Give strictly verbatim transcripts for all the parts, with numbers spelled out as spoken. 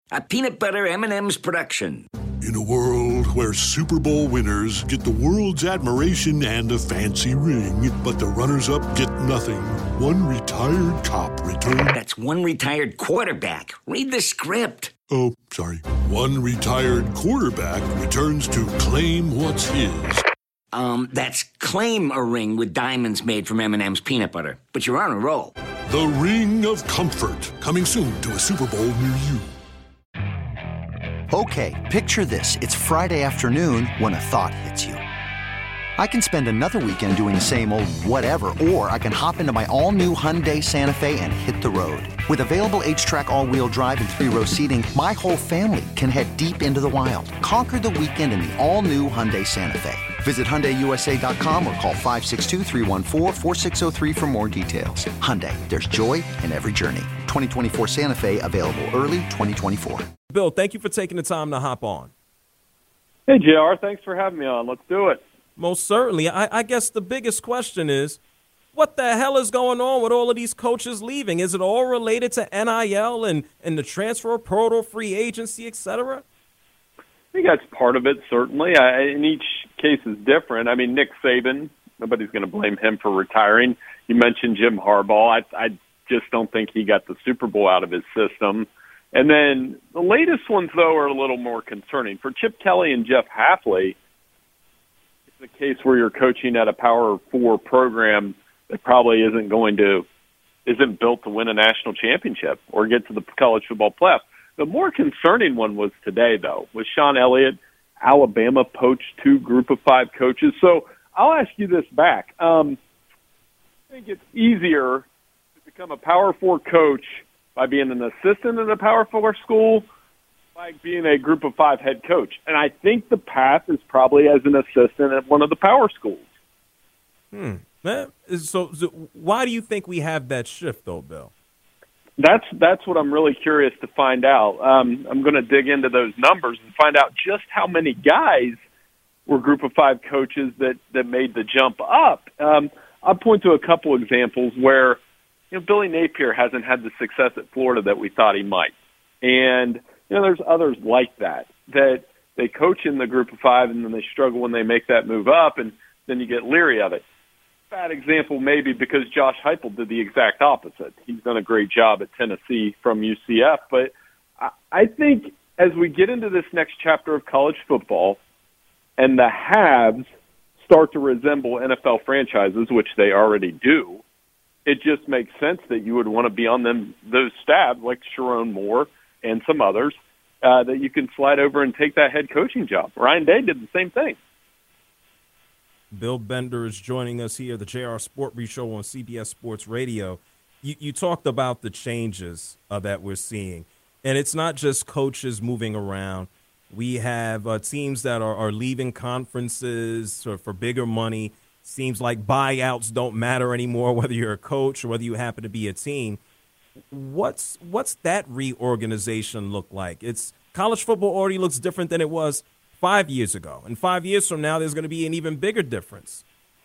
A peanut butter M and M's production. In a world where Super Bowl winners get the world's admiration and a fancy ring, but the runners-up get nothing, one retired cop returns... That's one retired quarterback. Read the script. Oh, sorry. One retired quarterback returns to claim what's his. Um, that's claim a ring with diamonds made from M and M's peanut butter. But you're on a roll. The Ring of Comfort, coming soon to a Super Bowl near you. Okay, picture this. It's Friday afternoon when a thought hits you. I can spend another weekend doing the same old whatever, or I can hop into my all-new Hyundai Santa Fe and hit the road. With available H-Track all-wheel drive and three-row seating, my whole family can head deep into the wild. Conquer the weekend in the all-new Hyundai Santa Fe. Visit Hyundai U S A dot com or call five six two, three one four, four six zero three for more details. Hyundai, there's joy in every journey. twenty twenty-four Santa Fe, available early twenty twenty-four. Bill, thank you for taking the time to hop on. Hey, J R, thanks for having me on. Let's do it. Most certainly. I, I guess the biggest question is, what the hell is going on with all of these coaches leaving? Is it all related to N I L and, and the transfer portal, free agency, et cetera? I think that's part of it, certainly. I, and each case is different. I mean, Nick Saban, nobody's going to blame him for retiring. You mentioned Jim Harbaugh. I, I just don't think he got the Super Bowl out of his system. And then the latest ones, though, are a little more concerning. For Chip Kelly and Jeff Hafley, it's a case where you're coaching at a Power Four program that probably isn't going to, isn't built to win a national championship or get to the college football playoff. The more concerning one was today, though, with Sean Elliott. Alabama poached two group of five coaches. So I'll ask you this back. Um, I think it's easier to become a Power Four coach by being an assistant at a Power Four school, by being a group of five head coach. And I think the path is probably as an assistant at one of the power schools. Hmm. So, so why do you think we have that shift, though, Bill? That's that's what I'm really curious to find out. Um, I'm going to dig into those numbers and find out just how many guys were group of five coaches that, that made the jump up. Um, I'll point to a couple examples where, you know, Billy Napier hasn't had the success at Florida that we thought he might. And, you know, there's others like that, that they coach in the group of five and then they struggle when they make that move up, and then you get leery of it. Bad example maybe because Josh Heupel did the exact opposite. He's done a great job at Tennessee from U C F. But I think as we get into this next chapter of college football and the haves start to resemble N F L franchises, which they already do, it just makes sense that you would want to be on them those staffs like Sharon Moore and some others uh, that you can slide over and take that head coaching job. Ryan Day did the same thing. Bill Bender is joining us here, the J R Sport Brief Show on C B S Sports Radio. You, you talked about the changes uh, that we're seeing, and it's not just coaches moving around. We have uh, teams that are, are leaving conferences for, for bigger money. Seems like buyouts don't matter anymore, whether you're a coach or whether you happen to be a team. What's what's that reorganization look like? It's college football already looks different than it was five years ago. And five years from now, there's going to be an even bigger difference.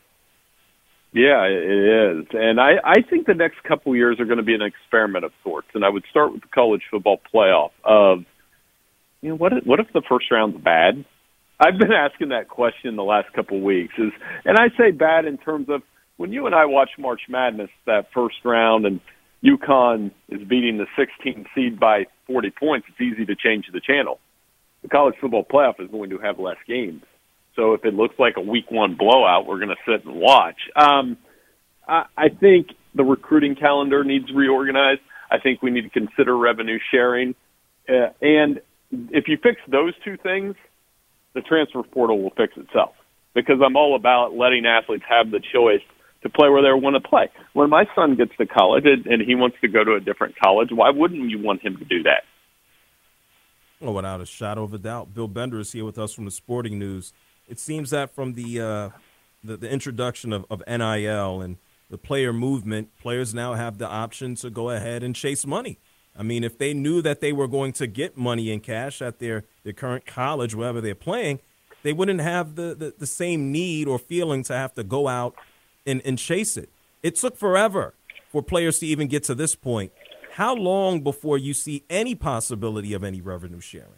Yeah, it is. And I, I think the next couple of years are going to be an experiment of sorts. And I would start with the college football playoff of, you know, what if, what if the first round's bad? I've been asking that question the last couple of weeks. Is, and I say bad in terms of when you and I watch March Madness, that first round, and UConn is beating the sixteenth seed by forty points, it's easy to change the channel. The college football playoff is going to have less games. So if it looks like a week one blowout, we're going to sit and watch. Um, I, I think the recruiting calendar needs reorganized. I think we need to consider revenue sharing. Uh, and if you fix those two things, the transfer portal will fix itself, because I'm all about letting athletes have the choice to play where they want to play. When my son gets to college and he wants to go to a different college, why wouldn't you want him to do that? Well, without a shadow of a doubt. Bill Bender is here with us from the Sporting News. It seems that from the uh, the, the introduction of, of N I L and the player movement, players now have the option to go ahead and chase money. I mean, if they knew that they were going to get money in cash at their, their current college, wherever they're playing, they wouldn't have the, the, the same need or feeling to have to go out and, and chase it. It took forever for players to even get to this point. how long before you see any possibility of any revenue sharing?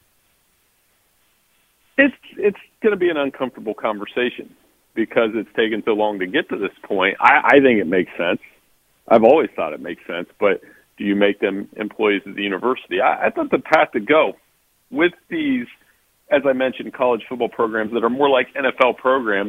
It's it's going to be an uncomfortable conversation because it's taken so long to get to this point. I, I think it makes sense. I've always thought it makes sense, but do you make them employees of the university? I, I thought the path to go with these, as I mentioned, college football programs that are more like N F L programs,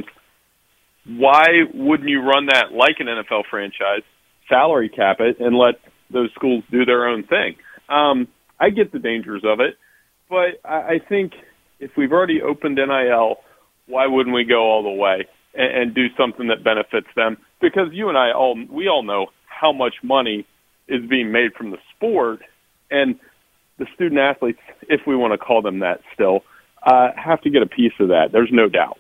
why wouldn't you run that like an N F L franchise, salary cap it, and let those schools do their own thing? Um, I get the dangers of it, but I, I think if we've already opened N I L, why wouldn't we go all the way and, and do something that benefits them? Because you and I all, we all know how much money is being made from the sport, and the student athletes, if we want to call them that still, uh, have to get a piece of that. There's no doubt.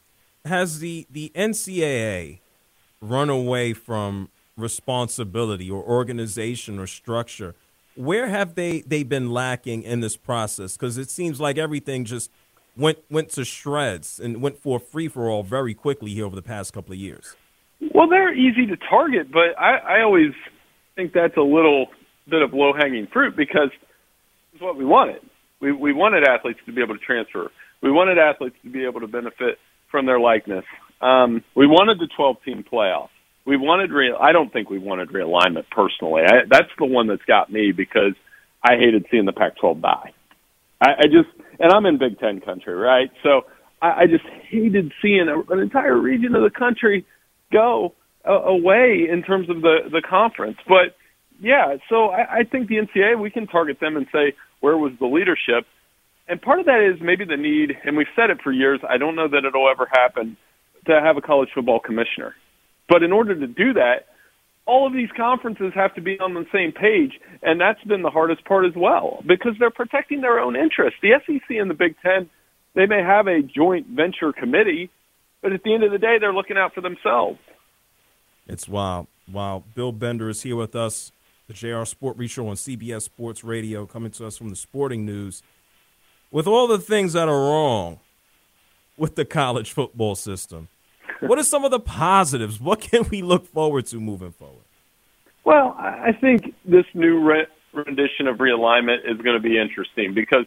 Has the, the N C double A run away from responsibility or organization or structure? Where have they, they been lacking in this process? Because it seems like everything just went went to shreds and went for a free-for-all very quickly here over the past couple of years. Well, they're easy to target, but I, I always think that's a little bit of low-hanging fruit because it's what we wanted. We, we wanted athletes to be able to transfer. We wanted athletes to be able to benefit from their likeness. Um, we wanted the twelve-team playoff. We wanted re- I don't think we wanted realignment personally. I, that's the one that's got me because I hated seeing the Pac twelve die. I, I just, and I'm in Big Ten country, right? So I, I just hated seeing a, an entire region of the country go uh, away in terms of the, the conference. But yeah, so I, I think the N C double A, we can target them and say, where was the leadership? And part of that is maybe the need, and we've said it for years, I don't know that it'll ever happen, to have a college football commissioner. But in order to do that, all of these conferences have to be on the same page, and that's been the hardest part as well, because they're protecting their own interests. The S E C and the Big Ten, they may have a joint venture committee, but at the end of the day, they're looking out for themselves. It's wild. Wow. Bill Bender is here with us, the J R Sport Show on C B S Sports Radio, coming to us from the Sporting News. With all the things that are wrong with the college football system, what are some of the positives? What can we look forward to moving forward? Well, I think this new re- rendition of realignment is going to be interesting because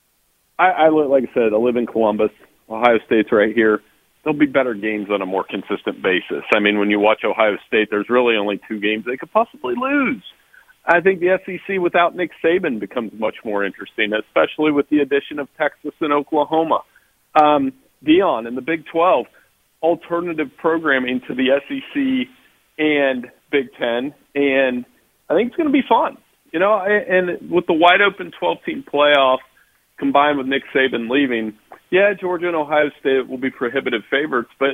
I, I, like I said, I live in Columbus. Ohio State's right here. There'll be better games on a more consistent basis. I mean, when you watch Ohio State, there's really only two games they could possibly lose. I think the S E C without Nick Saban becomes much more interesting, especially with the addition of Texas and Oklahoma. Um, Dion and the Big twelve, alternative programming to the S E C and Big Ten, and I think it's going to be fun. You know, and with the wide open twelve-team playoff combined with Nick Saban leaving, yeah, Georgia and Ohio State will be prohibitive favorites, but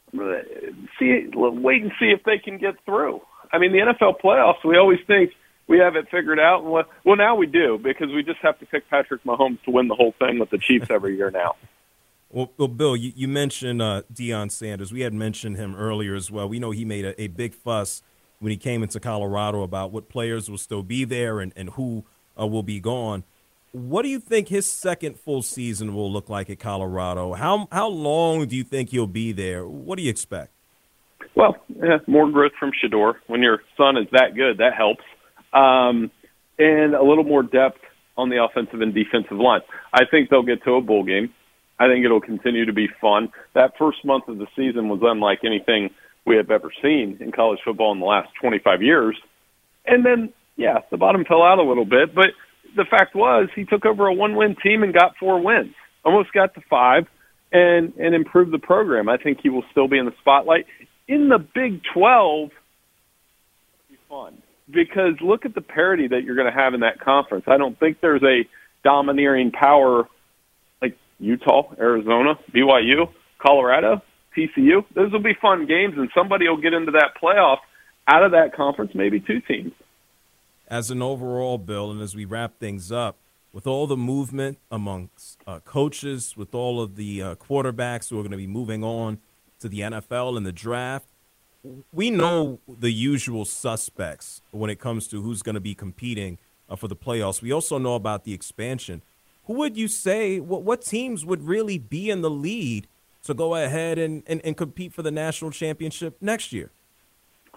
see, wait and see if they can get through. I mean, the N F L playoffs, we always think we have it figured out. Well, now we do, because we just have to pick Patrick Mahomes to win the whole thing with the Chiefs every year now. Well, well, Bill, you, you mentioned uh, Deion Sanders. We had mentioned him earlier as well. We know he made a, a big fuss when he came into Colorado about what players will still be there and, and who uh, will be gone. What do you think his second full season will look like at Colorado? How how long do you think he'll be there? What do you expect? Well, yeah, more growth from Shedeur. When your son is that good, that helps. Um, and a little more depth on the offensive and defensive line. I think they'll get to a bowl game. I think it'll continue to be fun. That first month of the season was unlike anything we have ever seen in college football in the last twenty-five years. And then, yeah, the bottom fell out a little bit, but the fact was he took over a one-win team and got four wins, almost got to five, and, and improved the program. I think he will still be in the spotlight. In the Big twelve, it'll be fun, because look at the parity that you're going to have in that conference. I don't think there's a domineering power like Utah, Arizona, B Y U, Colorado, T C U. Those will be fun games, and somebody will get into that playoff out of that conference, maybe two teams. As an overall, Bill, and as we wrap things up, with all the movement amongst uh, coaches, with all of the uh, quarterbacks who are going to be moving on to the N F L and the draft, we know the usual suspects when it comes to who's going to be competing uh, for the playoffs. We also know about the expansion. Who would you say, what, what teams would really be in the lead to go ahead and, and, and compete for the national championship next year?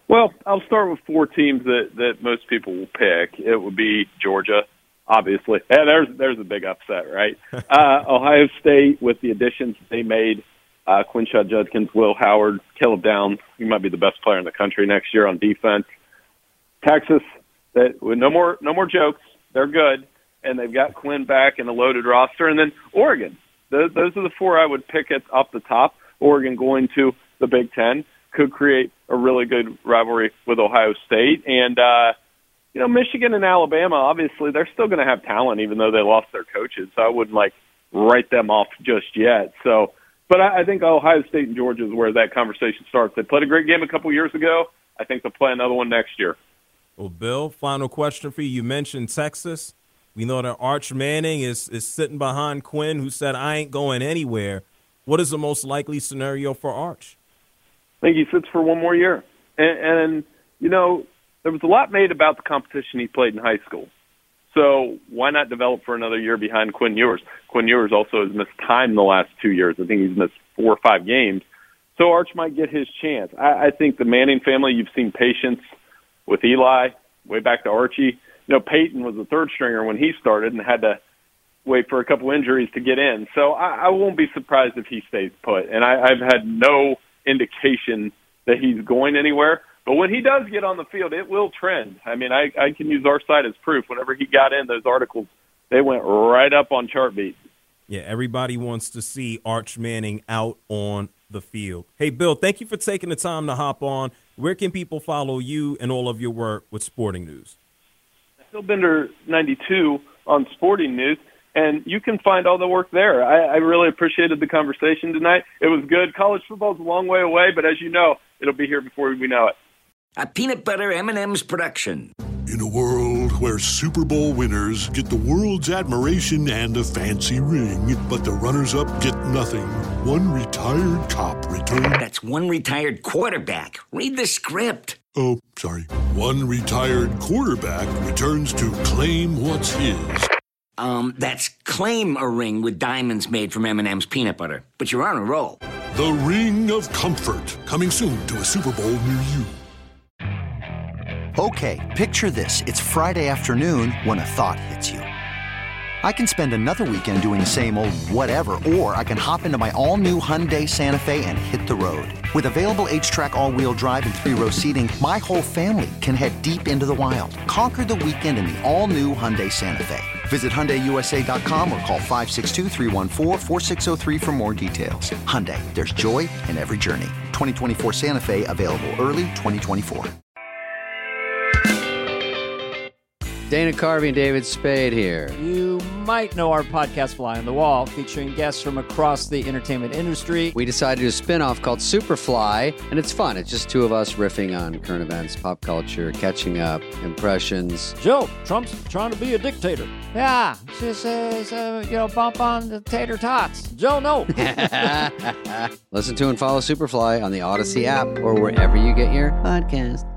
Well, I'll start with four teams that, that most people will pick. It would be Georgia, obviously. Yeah, there's there's a big upset, right? uh, Ohio State with the additions they made, uh, Quinshot Judkins, Will Howard, Caleb Downs. He might be the best player in the country next year on defense. Texas, that with no more no more jokes. They're good, and they've got Quinn back in a loaded roster. And then Oregon. Those, those are the four I would pick at off the top. Oregon going to the Big Ten could create a really good rivalry with Ohio State. And, uh, you know, Michigan and Alabama, obviously, they're still going to have talent even though they lost their coaches. So I wouldn't, like, write them off just yet. So, but I, I think Ohio State and Georgia is where that conversation starts. They played a great game a couple years ago. I think they'll play another one next year. Well, Bill, final question for you. You mentioned Texas. We know that Arch Manning is, is sitting behind Quinn, who said, I ain't going anywhere. What is the most likely scenario for Arch? I think he sits for one more year. And, and, you know, there was a lot made about the competition he played in high school. So why not develop for another year behind Quinn Ewers? Quinn Ewers also has missed time the last two years. I think he's missed four or five games. So Arch might get his chance. I, I think the Manning family, you've seen patience with Eli, way back to Archie. You know, Peyton was a third stringer when he started and had to wait for a couple injuries to get in. So I, I won't be surprised if he stays put. And I, I've had no indication that he's going anywhere. But when he does get on the field, it will trend. I mean, I, I can use our site as proof. Whenever he got in, those articles, they went right up on Chartbeat. Yeah, everybody wants to see Arch Manning out on the field. Hey, Bill, thank you for taking the time to hop on. Where can people follow you and all of your work with Sporting News? Bill Bender ninety-two on Sporting News. And you can find all the work there. I, I really appreciated the conversation tonight. It was good. College football's a long way away, but as you know, it'll be here before we know it. A peanut butter M and M's production. In a world where Super Bowl winners get the world's admiration and a fancy ring, but the runners-up get nothing, one retired cop returned... That's one retired quarterback. Read the script. Oh, sorry. One retired quarterback returns to claim what's his. Um, that's claim a ring with diamonds made from M and M's peanut butter. But you're on a roll. The Ring of Comfort, coming soon to a Super Bowl near you. Okay, picture this. It's Friday afternoon when a thought hits you. I can spend another weekend doing the same old whatever, or I can hop into my all-new Hyundai Santa Fe and hit the road. With available H-Track all-wheel drive and three-row seating, my whole family can head deep into the wild. Conquer the weekend in the all-new Hyundai Santa Fe. Visit Hyundai U S A dot com or call five six two, three one four, four six zero three for more details. Hyundai, there's joy in every journey. twenty twenty-four Santa Fe, available early twenty twenty-four. Dana Carvey and David Spade here. You might know our podcast Fly on the Wall, featuring guests from across the entertainment industry. We decided to do a spin-off called Superfly, and it's fun. It's just two of us riffing on current events, pop culture, catching up, impressions. Joe, Trump's trying to be a dictator. Yeah, just, uh, uh, you know, bump on the tater tots. Joe, no. Listen to and follow Superfly on the Odyssey app or wherever you get your podcast.